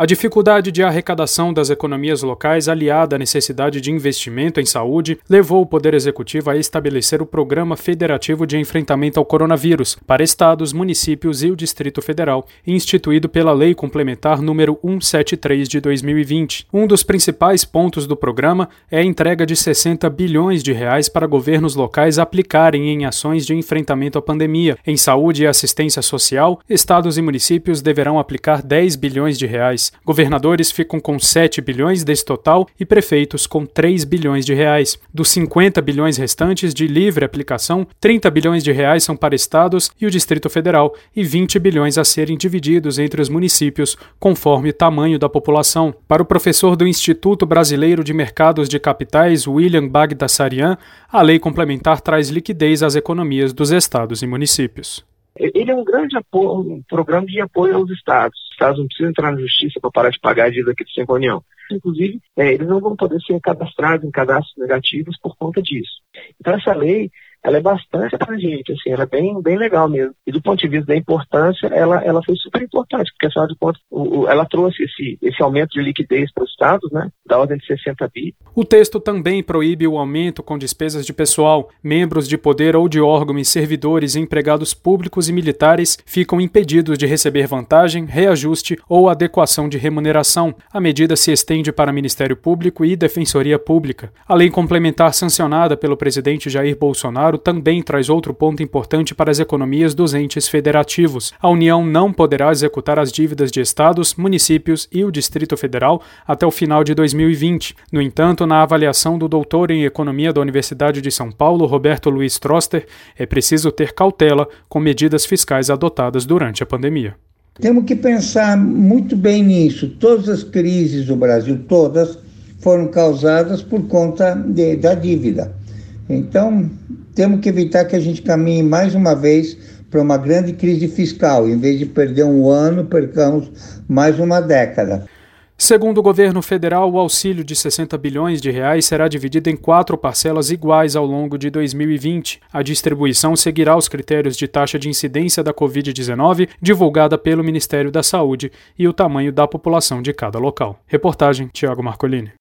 A dificuldade de arrecadação das economias locais, aliada à necessidade de investimento em saúde, levou o Poder Executivo a estabelecer o Programa Federativo de Enfrentamento ao Coronavírus para estados, municípios e o Distrito Federal, instituído pela Lei Complementar número 173 de 2020. Um dos principais pontos do programa é a entrega de 60 bilhões de reais para governos locais aplicarem em ações de enfrentamento à pandemia. Em saúde e assistência social, estados e municípios deverão aplicar 10 bilhões de reais. Governadores ficam com 7 bilhões desse total e prefeitos com 3 bilhões de reais. Dos 50 bilhões restantes de livre aplicação, 30 bilhões de reais são para estados e o Distrito Federal e 20 bilhões a serem divididos entre os municípios, conforme o tamanho da população. Para o professor do Instituto Brasileiro de Mercados de Capitais, William Bagdasarian, a lei complementar traz liquidez às economias dos estados e municípios. Ele é um grande um programa de apoio aos estados. Os estados não precisam entrar na justiça para parar de pagar a dívida que eles têm com a União. Inclusive, eles não vão poder ser cadastrados em cadastros negativos por conta disso. Então, essa lei, ela é bastante abrangente, assim, ela é bem legal mesmo. E do ponto de vista da importância, ela foi super importante, porque, afinal de contas, ela trouxe esse aumento de liquidez para os estados, né, da ordem de 60 bi. O texto também proíbe o aumento com despesas de pessoal. Membros de poder ou de órgãos, servidores, empregados públicos e militares ficam impedidos de receber vantagem, reajuste ou adequação de remuneração. A medida se estende para Ministério Público e Defensoria Pública. A lei complementar sancionada pelo presidente Jair Bolsonaro também traz outro ponto importante para as economias dos entes federativos. A União não poderá executar as dívidas de estados, municípios e o Distrito Federal até o final de 2020. No entanto, na avaliação do doutor em Economia da Universidade de São Paulo, Roberto Luiz Troster, é preciso ter cautela com medidas fiscais adotadas durante a pandemia. Temos que pensar muito bem nisso. Todas as crises do Brasil, todas, foram causadas por conta da dívida. Então, temos que evitar que a gente caminhe mais uma vez para uma grande crise fiscal. Em vez de perder um ano, percamos mais uma década. Segundo o governo federal, o auxílio de 60 bilhões de reais será dividido em 4 parcelas iguais ao longo de 2020. A distribuição seguirá os critérios de taxa de incidência da Covid-19 divulgada pelo Ministério da Saúde e o tamanho da população de cada local. Reportagem Tiago Marcolini.